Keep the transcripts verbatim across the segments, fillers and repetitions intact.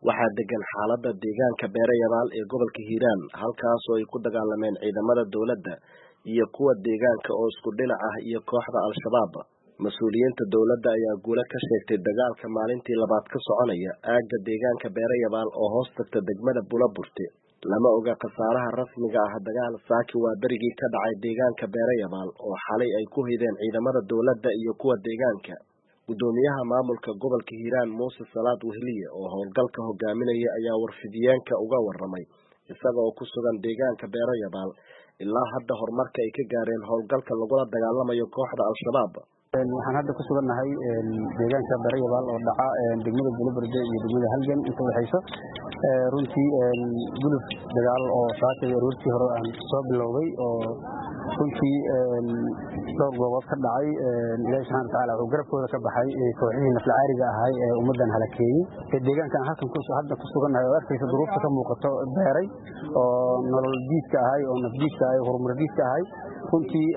waxaa degan xaaladda deegaanka Beerayabaal ee gobolka Hiiraan halkaas oo ay ku dagaalameen ciidamada dawladda iyo kuwa deegaanka oo isku dhinac ah iyo kooxda Al-Shabaab. Mas'uuliyiinta dawladda ayaa guulo ka sheegtay dagaalka maalintii labaad ka soconaya aagga deegaanka Beerayabaal oo hoos tagta degmada Bulaburte. Lama oga khasaaraha rasmiga ah dagaal saaki waa berigii ka dhacay deegaanka Beerayabaal oo xalay ay ku hideen ciidamada dawladda iyo kuwa deegaanka. Gudoomiyaha maamulka gobolka Hiiraan Muuse Salaad Wehliye oo howlgalka hogaaminaya ayaa warfidiyeenka uga warramay isaga oo ku sugan deegaanka Beerayabaal ilaa hadda horumarka ay ka gaareen howlgalka lagula dagaalamayo kooxda Al-Shabaab. waxaan hadda ku sugannahay deegaanka Beerayabaal oo dhaca degmada Bulaburte iyo degmada Halgan inta waxayso runtii guluf dagaal oo saakay aroortii hore aan soo bilowday oo runtii dhowr goobood ka dhacay Ilaahay subhanahu wa ta'ala wuxuu garabkooda ka baxay kooxihii naflacaariga ahay ee ummadan halakeeyay ee deegaankan halkan ku hadda ku sugannahay oo arkaysa duruufta ka muuqato beeray oo nolol diidka ahay oo nafdiidka ahay horumar diidka ahay runtii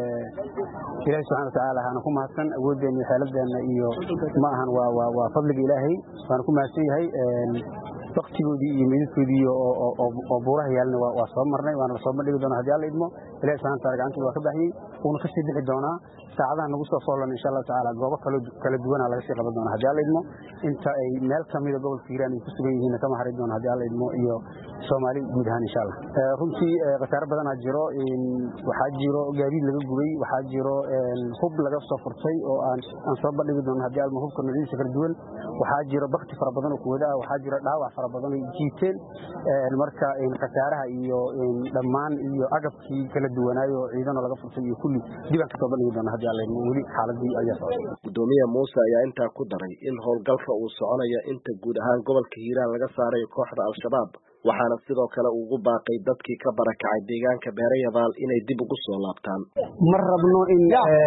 Ilaahay subhanahu wa ta'ala aan ku mahadsan awoodeen iyo xeeladeena iyo ma ahan waa waa waa fadliga Ilaahay waan ku mahadsan yahay waqtigoodii iyo meedkoodii oo oo buuraha yaalna waa soo marnay waana soo bandhigi doonaa hadii Alla idmo Ilaahay subhanahu wa ta'ala gacanta waa ka baxay uuna ka sii bixi doonaa saacadaha nagu soo foolan insha Allah ta'ala goobo kala kala duwan laga sii qaban doonaa hadii Alla idmo inta ay meel kamid ah gobolka Hiiraan ku sugan yihiin kama harin doonaa hadii Alla idmo iyo Soomaali guud ahaan insha Allah runtii qasaar badan ah jiro in waxa jiro gaadiid laga gubay waxa jiro hub laga soo furtay oo aan aan soo bandhigi doonaa hadii Alla hubka noocyadiisa kala duwan waxa jiro baqti fara badan oo ku wada waxa jiro dhaawac fara badan oo jiiteen marka in qasaaraha iyo dhamaan iyo agabkii kala duwanaayo ciidan laga furtay iyo kulli dibaan ka soo bandhigi doonaa hadii Alla idmo wali xaaladii ayaa socotay. Gudoomiyaha Muuse ayaa intaa ku daray in howlgalka uu soconayo inta guud ahaan gobolka Hiiraan laga saaray kooxda Al-Shabaab waxaana sidoo kale ugu baaqay dadkii ka barakacay deegaanka Beerayabaal inay dib ugu soo laabtaan. mar rabno in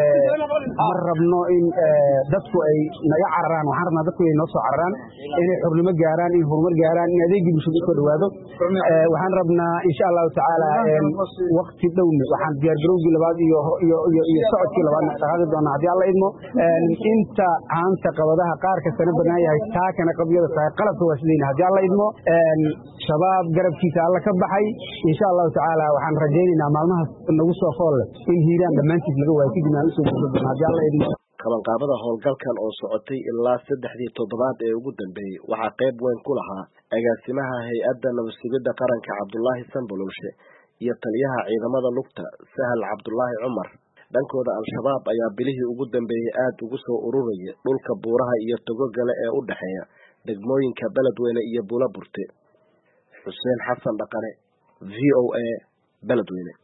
mar rabno in dadku ay naga cararaan waxaan rabnaa dadku ay noo soo cararaan inay xornimo gaaraan in horumar gaaraan in adeegii bulshada ku dhawaado waxaan rabnaa insha Allah ta'ala waqti dhowna waxaan diyaar garowgii labaad iyo iyo iyo socodkii labaad qaadi doonaa hadii Alla idmo inta aanta qabadaha qaar ka sana banaan yahay taakana qabyada tahay qalabka wasleeyna hadii Alla idmo shabaab garabkiisa Alla ka baxay insha Allah ta'ala waxaan rajaynaynaa maalmaha nagu soo fool in Hiiraan dhamaantiis laga waayo dinaan soo gudbina hadii Alla idmo. qabanqaabada howlgalkan oo socotay ilaa saddexdii toddobaad ee ugu dambeeyay waxaa qayb weyn ku lahaa agaasimaha hay'adda nabadgelyada qaranka Cabdullaahi Sanbalulshe iyo taliyaha ciidamada lugta Sahal Cabdullaahi Cumar. dhankooda Al-Shabaab ayaa bilihii ugu dambeeyay aad ugu soo ururayay dhulka buuraha iyo togogale ee u dhaxeeya degmooyinka Beledweyne iyo Bulaburte. Xuseen Xasan Dhaqane V O A Beledweyne.